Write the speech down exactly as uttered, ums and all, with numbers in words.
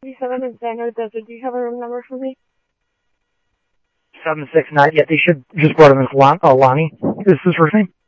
seven in Sano Desert. Do you have a room number for me? seven six, not yet. They should just brought him as Lon, uh, Lonnie. Is his first name?